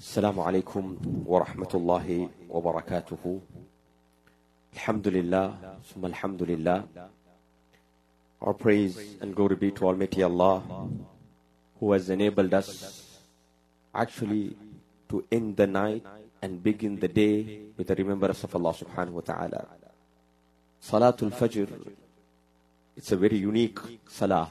السلام عليكم ورحمة الله وبركاته. Alhamdulillah, summa alhamdulillah. Our praise and glory be to Almighty Allah, who has enabled us actually to end the night and begin the day with the remembrance of Allah subhanahu wa ta'ala. Salatul Fajr, it's a very unique salah.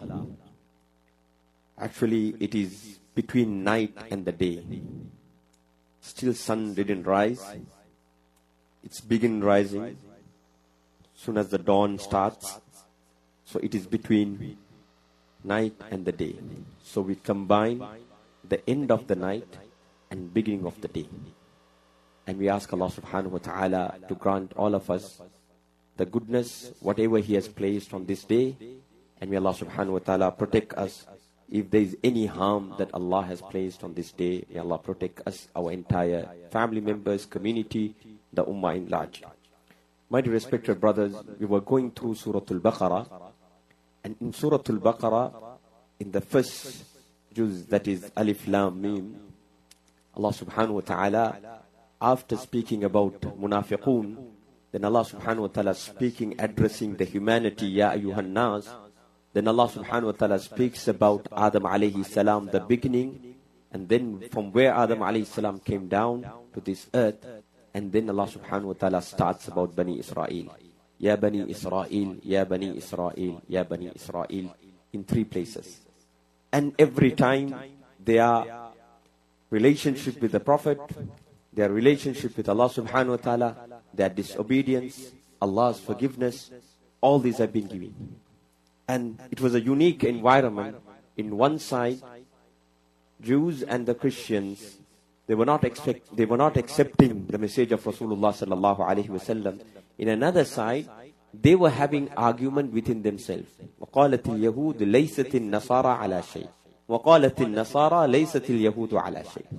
Actually, it is between night and the day. Still sun didn't rise. It's begin rising soon as the dawn starts. So it is between night and the day. So we combine the end of the night and beginning of the day. And we ask Allah subhanahu wa ta'ala to grant all of us the goodness, whatever He has placed on this day. And may Allah subhanahu wa ta'ala protect us. If there is any harm that Allah has placed on this day, may Allah protect us, our entire family members, community, the ummah in large. My dear respected brothers, we were going through Surah Al-Baqarah. And in Surah Al-Baqarah, in the first juz, that is Alif Lam Mim, Allah subhanahu wa ta'ala, after speaking about munafiqun, then Allah subhanahu wa ta'ala speaking, addressing the humanity, Ya ayyuhan nas. Then Allah subhanahu wa ta'ala speaks about Adam alayhi salam, the beginning, and then from where Adam alayhi salam came down to this earth, and then Allah subhanahu wa ta'ala starts about Bani Israel. Ya Bani Israel, Ya Bani Israel, Ya Bani Israel, in 3 places. And every time their relationship with the Prophet, their relationship with Allah subhanahu wa ta'ala, their disobedience, Allah's forgiveness, all these have been given. And it was a unique environment. In one side, Jews and the Christians, they were not accepting the message of Rasulullah sallallahu alaihi wasallam. In another side, they were having argument within themselves. وقالت اليهود ليست النصارى على شيء وقالت النصارى ليست اليهود على شيء.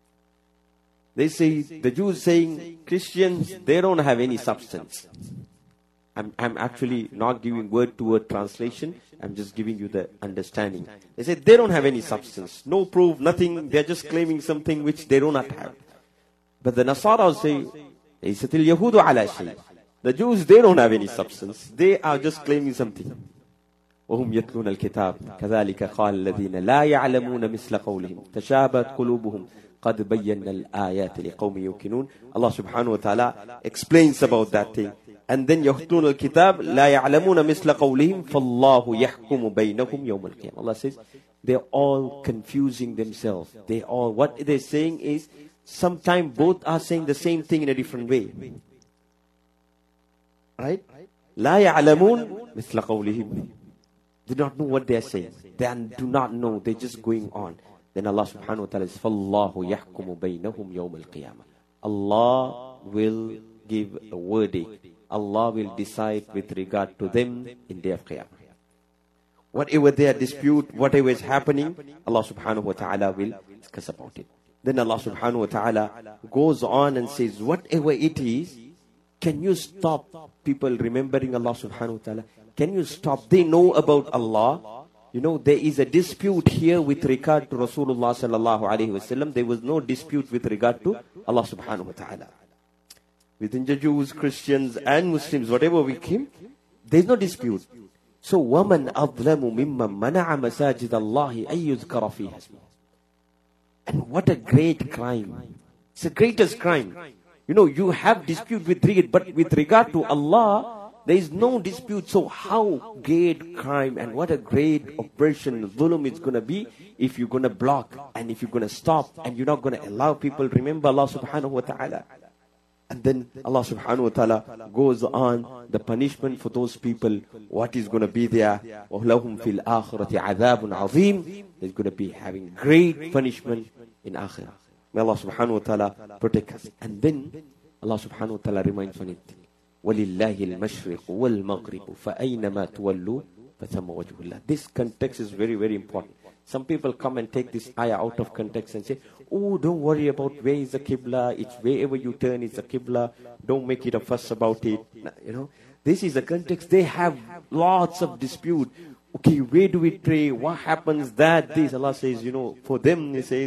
They say, the Jews saying, Christians, they don't have any substance. I'm actually not giving word-to-word translation. I'm just giving you the understanding. They say they don't have any substance, no proof, nothing. They're just claiming something which they do not have. But the Nasara say, لَيْسَتِ الْيَهُودُ عَلَى شَيْءٍ. The Jews, they don't have any substance. They are just claiming something. وَهُمْ يَتْلُونَ الْكِتَابِ كَذَلِكَ قَالَ الَّذِينَ لَا يَعْلَمُونَ مِثْلَ قَوْلِهِمْ تَشَابَهَتْ قُلُوبُهُمْ قَدْ بَيَّنَّا الْآيَاتِ لِقَوْمٍ يُوقِنُونَ. Allah subhanahu wa ta'ala explains about that thing. And then يَخْتُونَ الْكِتَابِ لَا يَعْلَمُونَ مِثْلَ قَوْلِهِمْ فَاللَّهُ يَحْكُمُ بَيْنَهُمْ يَوْمَ الْقِيَامَةِ. Allah says, they're all confusing themselves. What they're saying is, sometimes both are saying the same thing in a different way. Right? لَا يَعْلَمُونَ مِثْلَ قَوْلِهِمْ. They do not know what they're saying. They do not know. They're just going on. Then Allah subhanahu wa ta'ala says, فَاللَّهُ يَحْكُمُ بَيْنَهُمْ يَوْمَ الْقِيَامَةِ. Allah will give a verdict. Allah will decide with regard to them in day of Qiyamah. Whatever their dispute, whatever is happening, Allah subhanahu wa ta'ala will discuss about it. Then Allah subhanahu wa ta'ala goes on and says, whatever it is, can you stop people remembering Allah subhanahu wa ta'ala? Can you stop? They know about Allah. You know, there is a dispute here with regard to Rasulullah sallallahu alayhi wa sallam. There was no dispute with regard to Allah subhanahu wa ta'ala. Within the Jews, Christians and Muslims, whatever we came, there's no dispute. So, وَمَنْ أَظْلَمُ مِمَّنْ مَنَعَ مَسَاجِدَ اللَّهِ أَن يُذْكَرَ فِيهَا اسْمُهُ. And what a great crime. It's the greatest crime. You know, you have dispute with regard, but with regard to Allah, there is no dispute. So how great crime and what a great oppression, dhulm is going to be if you're going to block and if you're going to stop and you're not going to allow people to remember Allah subhanahu wa ta'ala. And then Allah subhanahu wa ta'ala goes on the punishment for those people. What is going to be there? وَلَهُمْ فِي الْآخِرَةِ عَذَابٌ عَظِيمٌ. There's going to be having great punishment in akhirah. May Allah subhanahu wa ta'ala protect us. And then Allah subhanahu wa ta'ala reminds on it. وَلِلَّهِ الْمَشْرِقُ وَالْمَغْرِبُ فَأَيْنَمَا تُوَلُّوا فَثَمَّ وَجْهُ اللَّهِ. This context is very, very important. Some people come and take this ayah out of context and say, oh, don't worry about where is the Qibla. It's wherever you turn, it's the Qibla. Don't make it a fuss about it. You know, this is the context. They have lots of dispute. Okay, where do we pray? What happens that? This, Allah says, you know, for them, He says,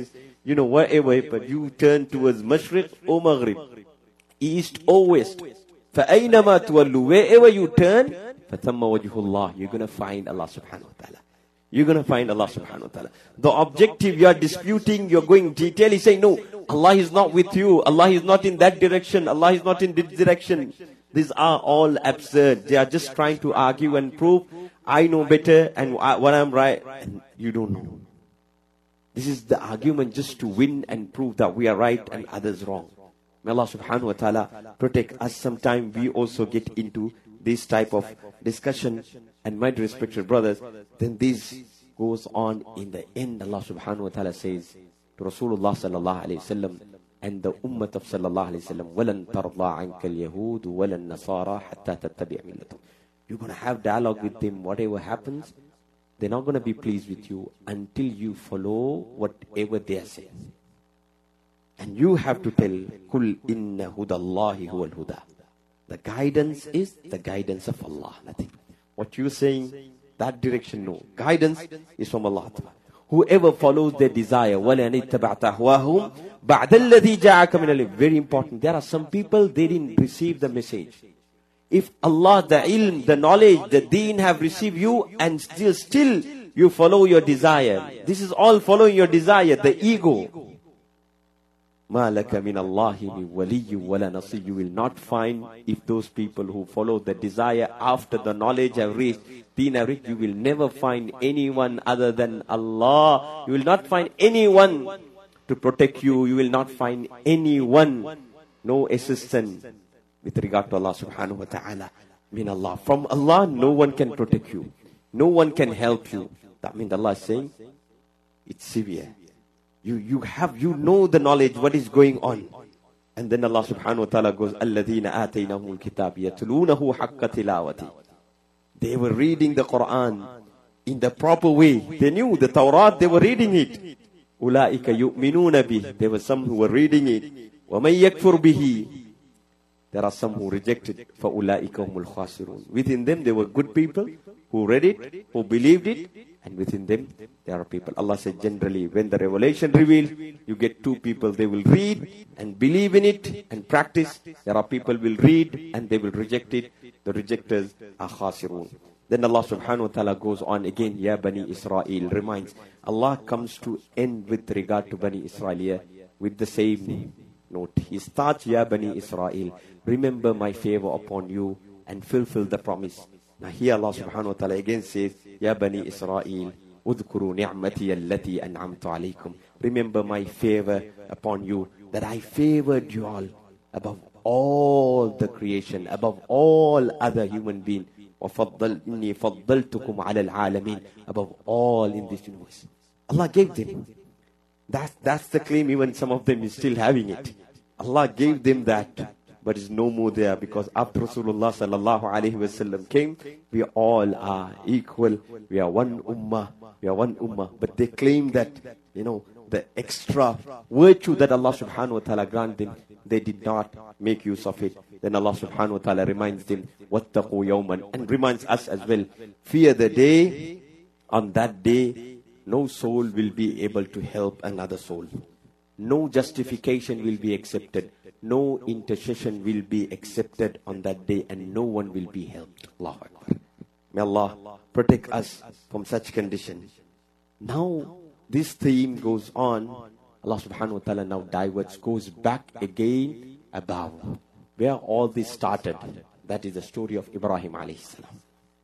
wherever, but you turn towards Mashriq or Maghrib, East or West. فَأَيْنَمَا تُوَلُّوا, wherever you turn, فَثَمَّ وَجْهُ اللَّهِ, you're going to find Allah subhanahu wa ta'ala. You're going to find Allah subhanahu wa ta'ala. The objective you are disputing, you're going detail, he's saying, no, Allah is not with you. Allah is not in that direction. Allah is not in this direction. These are all absurd. They are just trying to argue and prove, I know better and what I'm right, and you don't know. This is the argument just to win and prove that we are right and others wrong. May Allah subhanahu wa ta'ala protect us. Sometime we also get into this type of discussion. And my respected brothers, then this goes on in the end. Allah subhanahu wa ta'ala says to Rasulullah sallallahu alayhi wasallam and the ummah of sallallahu alayhi wasallam, وَلَن تَرْضَى عَنْكَ الْيَهُودُ وَلَا النَّصَارَى حَتَّى تَتَّبِعَ مِلَّتَهُمْ. You're going to have dialogue with them. Whatever happens, they're not going to be pleased with you until you follow whatever they are saying. And you have to tell, قُلْ إِنَّ هُدَى اللَّهِ هُوَ الْهُدَى. The guidance is the guidance of Allah. Nothing. What you're saying, that direction, no. Guidance is from Allah. Whoever follows their desire, وَلَنِ اتَّبَعْتَ أَهْوَاهُمْ بَعْدَ الَّذِي جَاءَكَ مِنَ الْعِلْمِ. Very important. There are some people, they didn't receive the message. If Allah, the ilm, the knowledge, the deen have received you and still you follow your desire. This is all following your desire, the ego. مَا لَكَ مِنَ اللَّهِ مِنْ وَلِيٍّ وَلَا نَصِيٍّ. You will not find, if those people who follow the desire after the knowledge have reached, deen have reached, you will never find anyone other than Allah. You will not find anyone to protect you. You will not find anyone, no assistant with regard to Allah subhanahu wa ta'ala. Min Allah. From Allah, no one can protect you. No one can help you. That means Allah is saying, it's severe. You know the knowledge, what is going on. And then Allah subhanahu wa ta'ala goes, الَّذِينَ آتَيْنَهُمُ الْكِتَابِ يَتْلُونَهُ حَقَّ تِلَاوَتِهِ. They were reading the Quran in the proper way. They knew the Tawrat, they were reading it. أُولَٰئِكَ يُؤْمِنُونَ بِهِ. There were some who were reading it. وَمَنْ يَكْفُرْ بِهِ. There are some who rejected it. فَأُولَٰئِكَ هُمُ الْخَاسِرُونَ. Within them, there were good people who read it, who believed it. And within them, there are people. Allah said generally, when the revelation revealed, you get two people. They will read and believe in it and practice. There are people will read and they will reject it. The rejectors are khasirun. Then Allah subhanahu wa ta'ala goes on again, Ya Bani Israel, reminds. Allah comes to end with regard to Bani Israel with the same note. He starts, Ya Bani Israel, remember my favor upon you and fulfill the promise. Now here Allah subhanahu wa ta'ala again says, Ya Bani Israel, udhkuru ni'mati allati an'amtu alaykum. Remember my favor upon you, that I favored you all above all the creation, above all other human beings. وَإِنِّي فَضَّلْتُكُمْ عَلَى الْعَالَمِينَ. Above all in this universe. Allah gave them. That's the claim, even some of them is still having it. Allah gave them that. But it's no more there, because after Rasulullah sallallahu alaihi wasallam came, we all are equal. We are one ummah. We are one ummah. But they claim that, the extra virtue that Allah subhanahu wa ta'ala granted them, they did not make use of it. Then Allah subhanahu wa ta'ala reminds them, وَاتَّقُوا يَوْمًا, and reminds us as well, fear the day, on that day, no soul will be able to help another soul. No justification will be accepted. No intercession will be accepted on that day, and no one will be helped. Allahu Akbar. May Allah protect us from such condition. Now, this theme goes on. Allah subhanahu wa ta'ala now diverts, goes back again above. Where all this started, that is the story of Ibrahim alayhi salam.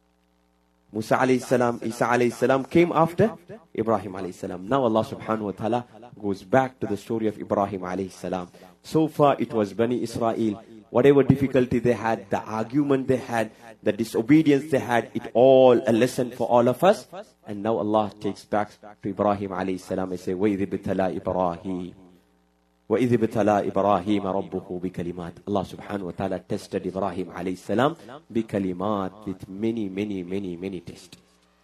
Musa alayhi salam, Isa alayhi salam came after Ibrahim alayhi salam. Now Allah subhanahu wa ta'ala goes back to the story of Ibrahim alayhi salam. So far it was Bani Israel. Whatever difficulty they had, the argument they had, the disobedience they had, it all a lesson for all of us. And now Allah takes back to Ibrahim alayhi salam and say, وَإِذِ ابْتَلَى إِبْرَاهِيمَ وَإِذِ ابْتَلَى إِبْرَاهِيمَ رَبُّهُ بِكَلِمَاتٍ. Allah subhanahu wa ta'ala tested Ibrahim alayhi salam بِكَلِمَات, with many tests.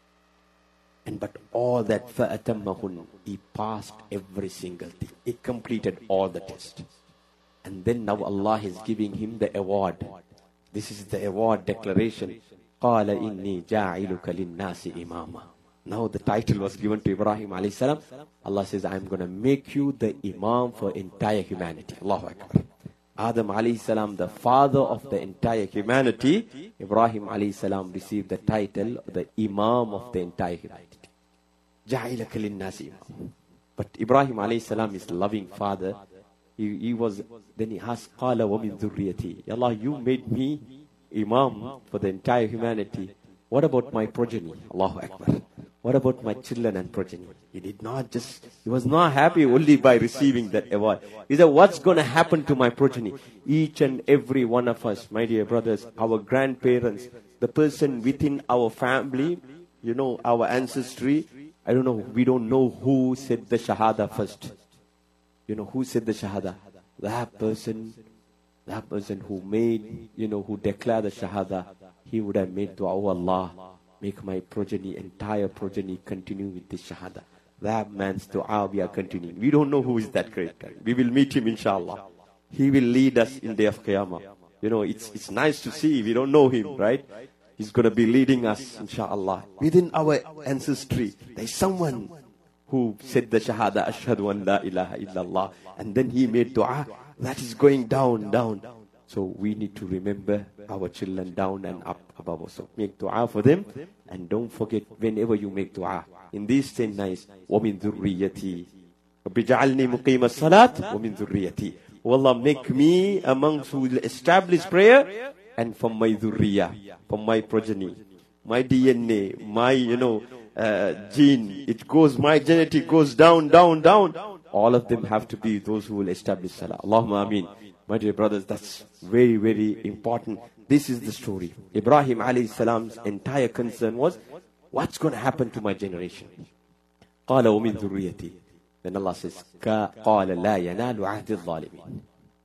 But all that فَأَتَمَّهُنْ, he passed every single thing. He completed all the tests. And then now Allah is giving him the award. This is the award declaration. قَالَ إِنِّي جَاعِلُكَ لِلنَّاسِ إِمَامًا. Now the title was given to Ibrahim alayhi salam. Allah says, I'm going to make you the Imam for entire humanity. Allahu Akbar. Adam alayhi salam, the father of the entire humanity. Ibrahim alayhi salam received the title, the Imam of the entire humanity. Ja'ilaka linnasi imam. But Ibrahim alayhi salam is loving father. He was, then he asked, Qala wa min dhurriyati. Allah, you made me Imam for the entire humanity. What about my progeny? Allahu Akbar. What about my children and progeny? He was not happy only by receiving that award. He said, what's going to happen to my progeny? Each and every one of us, my dear brothers, our grandparents, the person within our family, our ancestry, I don't know, we don't know who said the Shahada first. Who said the Shahada? That person who made, who declared the Shahada, he would have made dua, oh Allah, make my progeny, entire progeny continue with this Shahada. That man's dua we are continuing. We don't know who is that great guy. We will meet him inshallah. He will lead us in day of Qiyamah. It's nice to see. We don't know him, right? He's going to be leading us inshallah. Within our ancestry, there's someone who said the Shahada, Ashhadu an la ilaha illallah. And then he made dua. That is going down. So we need to remember our children down and up above us. So make dua for them. And don't forget, whenever you make dua, in these 10 nights, وَمِن ذُرِّيَّتِي وَبِجَعَلْنِي مُقِيمَ الصَّلَاةِ وَمِن ذُرِّيَّتِي. Oh Allah, make me amongst who will establish prayer, and from my dhurriya, from my progeny, my DNA, my, gene, my genetic goes down. All of them have to be those who will establish salah. Allahumma ameen. My dear brothers, that's very, very important. This is the story. Ibrahim alayhi salam's entire concern was, what's going to happen to my generation? قَالَ وَمِن ذُرِّيَّتِي. Then Allah says, قَالَ لَا يَنَالُ عَهْدِ الظَّالِمِينَ.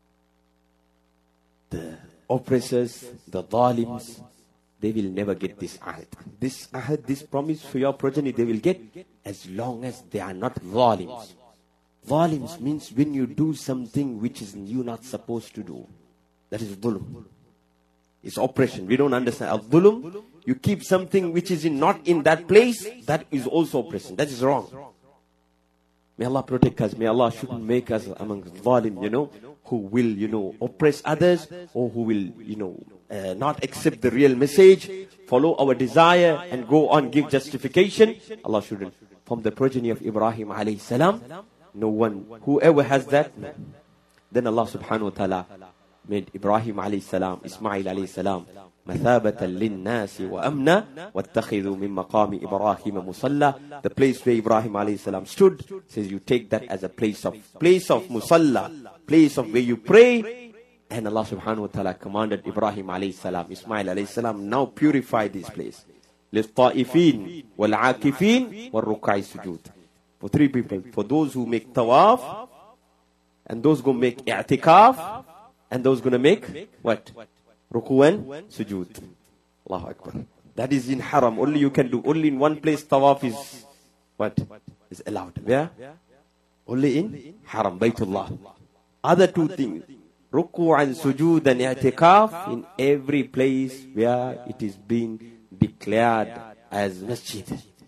The oppressors, the zalims, they will never get this ahd. This ahd, this promise for your progeny, they will get as long as they are not zalims. Zalims means when you do something which is you not supposed to do. That is dhulm. It's oppression. We don't understand. Al-dhulm, you keep something which is not in that place, that is also oppression. That is wrong. May Allah protect us. May Allah shouldn't make us among zalim, who will, oppress others, or who will, not accept the real message, follow our desire and go on, give justification. Allah shouldn't. From the progeny of Ibrahim alayhi salam, no one, whoever has that, then Allah subhanahu wa ta'ala made Ibrahim alayhi salam, Ismail alayhi salam, مثابة للناس وأمنا واتخذوا من مقام إبراهيم مصلى. The place where Ibrahim alayhi salam stood, says you take that as a place of musalla, place of where you pray. And Allah subhanahu wa ta'ala commanded Ibrahim alayhi salam, Ismail alayhi salam, now purify this place. للطائفين والعاكفين والركع السجود. For 3 people, for those who make tawaf, and those who make i'tikaf, and those going to make what? Ruku and sujood. Allahu Akbar. That is in haram. Only you can do. Only in one place tawaf is what? Is allowed. Where? Only in haram, Baytullah. Other 2 things, ruku and sujood and i'tikaf, in every place where it is being declared as masjid.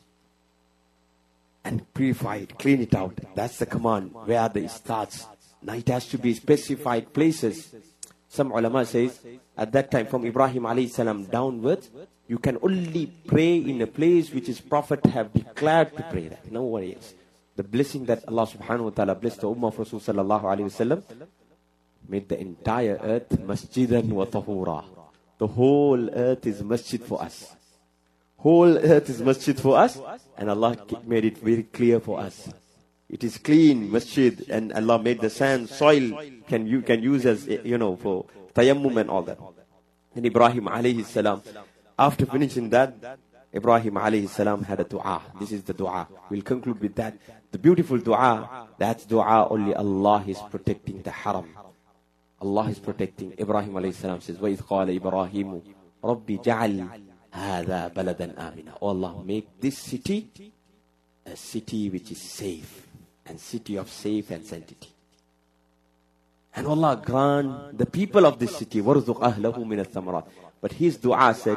And purify it, clean it out. That's the command, where it starts. Now it has to be specified places. Some ulama says, at that time from Ibrahim alayhi salam downwards, you can only pray in a place which his Prophet have declared to pray that. No one else. The blessing that Allah subhanahu wa ta'ala blessed the ummah of Rasul sallallahu alayhi wasallam, made the entire earth masjidan wa tahura. The whole earth is masjid for us. Whole earth is masjid for us, and Allah made it very clear for us. It is clean masjid, and Allah made the sand, soil can use as for tayammum and all that. And Ibrahim alayhi salam, after finishing that, Ibrahim alayhi salam had a dua. This is the dua. We'll conclude with that. The beautiful dua. That's dua only Allah is protecting the haram. Allah is protecting. Ibrahim alayhi salam says, وَإِذْ قَالَ إِبْرَاهِيمُ رَبِّ جَعَلْ هَذَا بَلَدًا آمِنًا. Oh Allah, make this city a city which is safe, and city of safe and sanctity. And Allah grant the people of this city, وَرْزُقْ أَهْلَهُ مِنَ الثَّمَرَاتِ. But his dua said,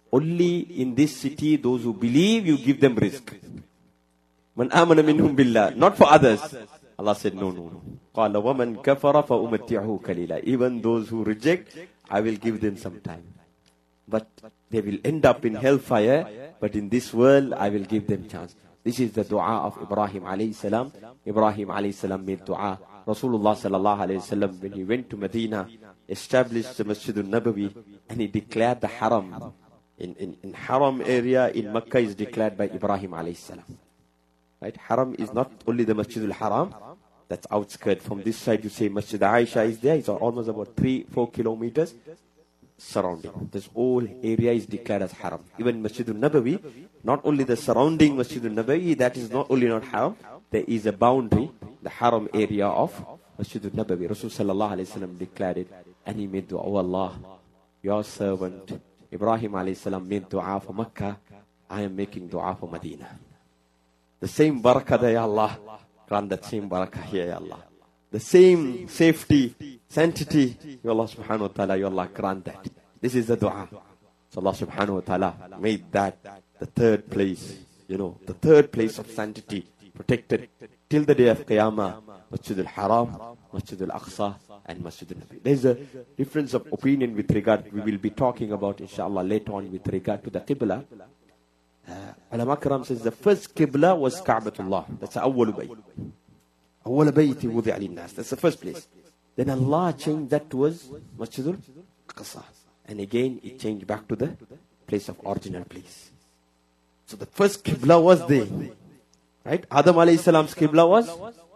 only in this city, those who believe, you give them rizq. Man amana minhum billah, not for others. Allah said, no, no, no. قَالَ وَمَنْ كَفَرَ فَأُمَتِّعُهُ قَلِيلًا. Even those who reject, I will give them some time. But they will end up in hellfire, but in this world, I will give them chance. This is the dua of Ibrahim alayhi salam. Ibrahim alayhi salam made dua. Rasulullah sallallahu alayhi wasallam, when he went to Medina, established the Masjid al-Nabawi, and he declared the haram. In haram area in Makkah is declared by Ibrahim alayhi salam. Right? Haram is not only the Masjid al-Haram, that's outskirt. From this side you say Masjid Aisha is there, it's almost about 3-4 kilometers surrounding. This whole area is declared as haram. Even Masjid al-Nabawi, not only the surrounding Masjid al-Nabawi, that is not only not haram, there is a boundary, the haram area of Masjid al-Nabawi. Rasul sallallahu alayhi wasallam declared it, and he made dua, oh Allah, your servant Ibrahim alayhi salam made dua for Makkah, I am making dua for Medina. The same barakah there, Ya Allah, grant that same barakah here, Ya Allah. The same safety, sanctity, Ya Allah subhanahu wa ta'ala, Ya Allah, grant that. This is the dua. So Allah subhanahu wa ta'ala made that the third place, the third place of sanctity, protected till the day of Qiyamah, Masjid al-Haram, Masjid al-Aqsa, and Masjid al-Nabi. There is a difference of opinion with regard, we will be talking about, inshallah, later on with regard to the Qibla. Ulama Karam says the first Qibla was Ka'batullah. That's the awwal bayt. Awwal bayti wudi'a lin-nas. That's the first place. Then Allah changed that towards Masjid al-Aqsa. And again, it changed back to the place of original place. So the first Qibla was there. Right? Adam alayhi salam's Qibla was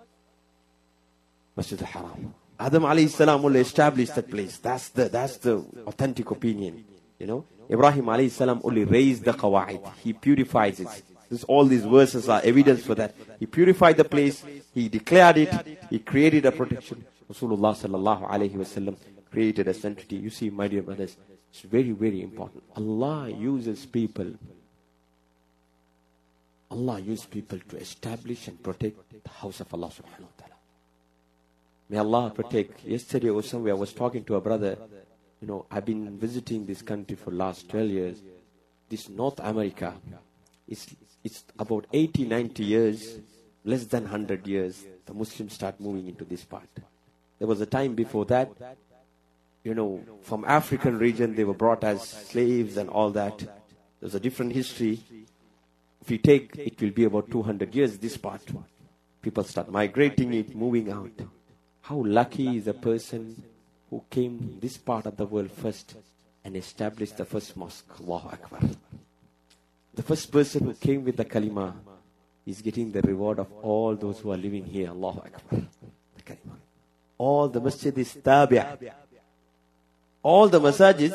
Masjid al-Haram. Adam alayhi salam will establish that place. That's the authentic opinion. Ibrahim alayhi salam only raised the qawaid. He purifies it. All these verses are evidence for that. He purified the place. He declared it. He created a protection. Rasulullah sallallahu alayhi wasallam created a sanctity. You see, my dear brothers, it's very, very important. Allah uses people to establish and protect the house of Allah subhanahu wa ta'ala. May Allah protect. Yesterday or somewhere I was talking to a brother. I've been visiting this country for last 12 years. This North America, it's about 80, 90 years, less than 100 years, the Muslims start moving into this part. There was a time before that, from African region, they were brought as slaves and all that. There's a different history. If you take, it will be about 200 years, this part. People start migrating it, moving out. How lucky is a person who came this part of the world first and established the first mosque. Allahu Akbar. The first person who came with the kalima is getting the reward of all those who are living here. Allahu Akbar. The kalima. All the masjid is tabi'. All the masajid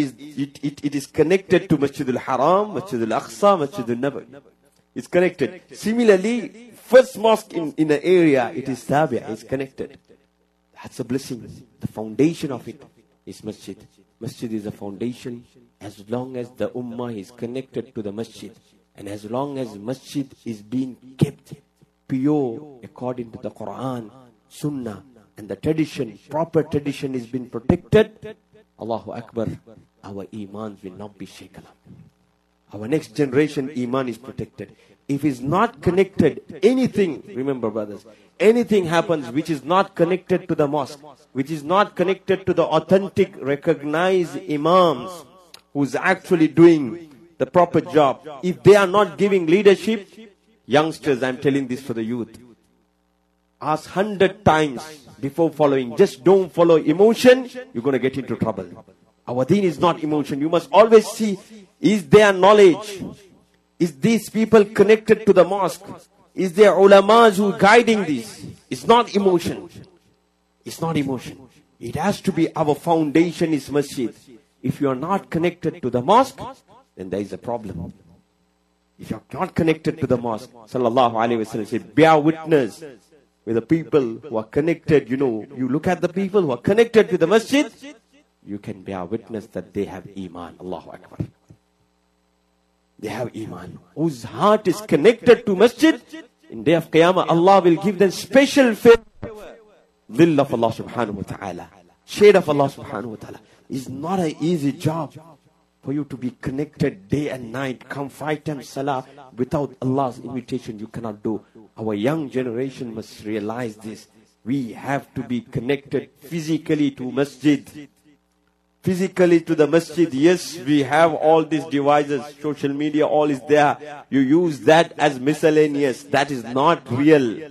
it is connected to Masjid al-Haram, Masjid al-Aqsa, Masjid al-Nabawi. It's connected. Similarly, first mosque in an area, it is tabi', it's connected. That's a blessing. The foundation of it is masjid. Masjid is a foundation as long as the ummah is connected to the masjid. And as long as masjid is being kept pure according to the Quran, Sunnah, and the tradition, proper tradition is being protected, Allahu Akbar, our iman will not be shaken up. Our next generation iman is protected. If it's not connected, anything, remember brothers, anything happens which is not connected to the mosque, which is not connected to the authentic, recognized imams who's actually doing the proper job, if they are not giving leadership, youngsters, I'm telling this for the youth, ask 100 times before following. Just don't follow emotion, you're going to get into trouble. Our deen is not emotion. You must always see, is there knowledge? Is these people connected to the mosque? Is there ulamas who are guiding this? It's not emotion. It's not emotion. It has to be our foundation is masjid. If you are not connected to the mosque, then there is a problem. If you are not connected to the mosque, sallallahu alaihi wasallam said, bear witness with the people who are connected. You look at the people who are connected to the masjid, you can bear witness that they have iman. Allahu Akbar. They have iman. Whose heart is connected to masjid, in day of Qiyamah, Allah will give them special favor. Will of Allah subhanahu wa ta'ala. Shade of Allah subhanahu wa ta'ala. Is not an easy job. for you to be connected day and night. Come 5 times salah. Without Allah's invitation, you cannot do. Our young generation must realize this. We have to be connected physically to masjid. Physically to the masjid. Yes, we have all these devices, social media, all is there. You use that as miscellaneous. That is not real.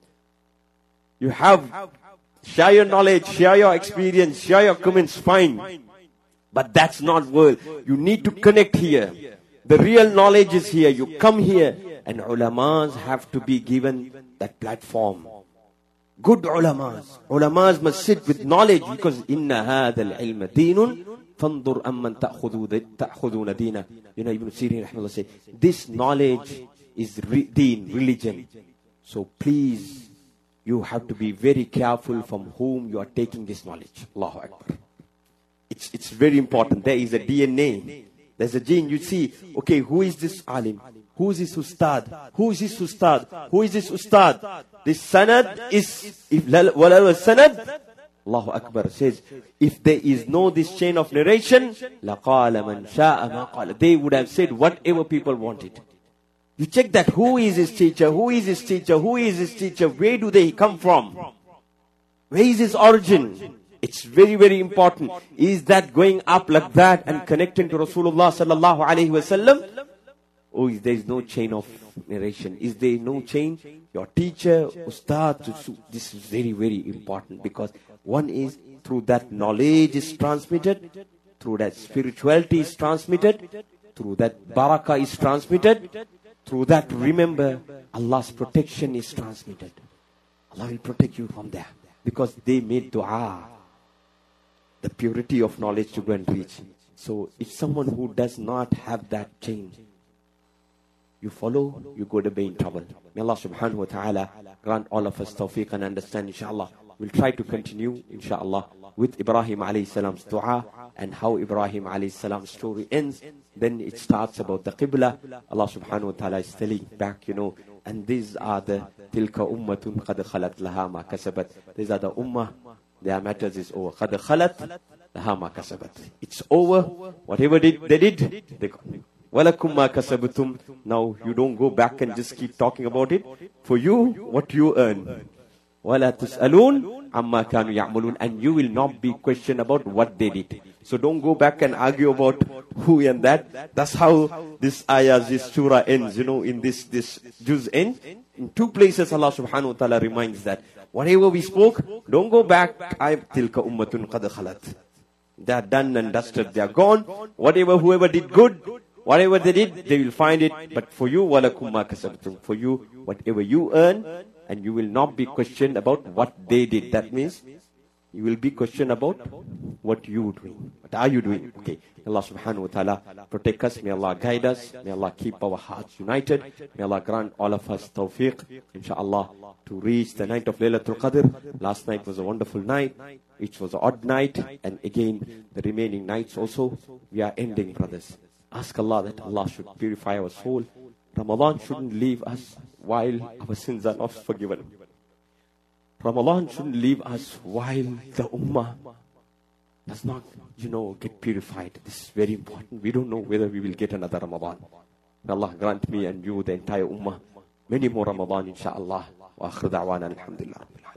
You have, share your knowledge, share your experience, share your comments, fine. But that's not world. You need to connect here. The real knowledge is here. You come here, and ulamas have to be given that platform. Good ulamas. Ulamas must sit with knowledge, because inna hadha al-ilma deenun fandur amman ta'khuduna deena. You know, Ibn Sirin rahimahullah say, this knowledge is deen, religion. So please, you have to be very careful from whom you are taking this knowledge. Allahu Akbar. It's very important. There is a DNA. There's a gene. You see, okay, who is this alim? Who is this ustad? Who is this ustad? Who is this ustad? This sanad is, if whatever sanad, Allahu Akbar says, if there is no this chain of narration, لَقَالَ مَنْ شَاءَ مَا قَالَ, they would have said whatever people wanted. You check that, who is his teacher? Who is his teacher? Who is his teacher? Where do they come from? Where is his origin? It's very, very important. Is that going up like that and connecting to Rasulullah sallallahu alaihi wasallam? Or is there no chain of narration? Is there no chain? Your teacher, ustad, this is very, very important, because one is through that knowledge is transmitted, through that spirituality is transmitted, through that barakah is transmitted, through that, remember, Allah's protection is transmitted. Allah will protect you from there, because they made dua. The purity of knowledge to go and reach. So if someone who does not have that chain, you follow, you go to be in trouble. May Allah subhanahu wa ta'ala grant all of us tawfiq and understand, inshallah. We'll try to continue, inshallah, with Ibrahim alayhi salam's dua and how Ibrahim alayhi salam's story ends. Then it starts about the Qibla. Allah subhanahu wa ta'ala is telling back, you know, and these are the tilka ummatun qad khalat laha ma kasabat. These are the ummah. Their matters is over. Qad khalat laha ma kasabat. It's over. Whatever they did, they got. Walakum ma kasabatum. Now you don't go back and just keep talking about it. For you, what you earn. Wala tus'alun amma kanu ya'malun. And you will not be questioned about what they did. So don't go back and argue about who and that. That's how this ayah, this surah ends. You know, in this juz end. In 2 places Allah subhanahu wa ta'ala reminds that whatever we spoke, don't go back. Tilka ummatun qad khalat. They are done and dusted. They are gone. Whatever, whoever did good, whatever they did, they will find it. But for you, walakum ma kasabtum. For you, whatever you earn, and you will not be questioned about what they did. That means you will be questioned about what you doing. What are you doing? Okay. May Allah subhanahu wa ta'ala protect us. May Allah guide us. May Allah keep our hearts united. May Allah grant all of us tawfiq, inshallah, to reach the night of Laylatul Qadr. Last night was a wonderful night. It was an odd night. And again, the remaining nights also, we are ending, brothers. Ask Allah that Allah should purify our soul. Ramadan shouldn't leave us while our sins are not forgiven. Ramadan shouldn't leave us while the ummah does not, get purified. This is very important. We don't know whether we will get another Ramadan. May Allah grant me and you, the entire ummah, many more Ramadan, inshaAllah. Wa akhir da'wana alhamdulillah.